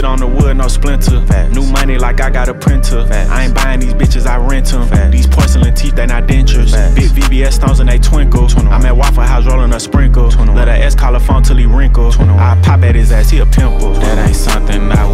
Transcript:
Wood on the wood, no splinter. Facts. New money like I got a printer. Facts. I ain't buying these bitches, I rent them. Facts. These porcelain teeth, they not dentures. Facts. Big VVS stones and they twinkle. 21. I'm at Waffle House rolling a sprinkle. 21. Let a S call a phone till he wrinkle. 21. I pop at his ass, he a pimple. That ain't something I would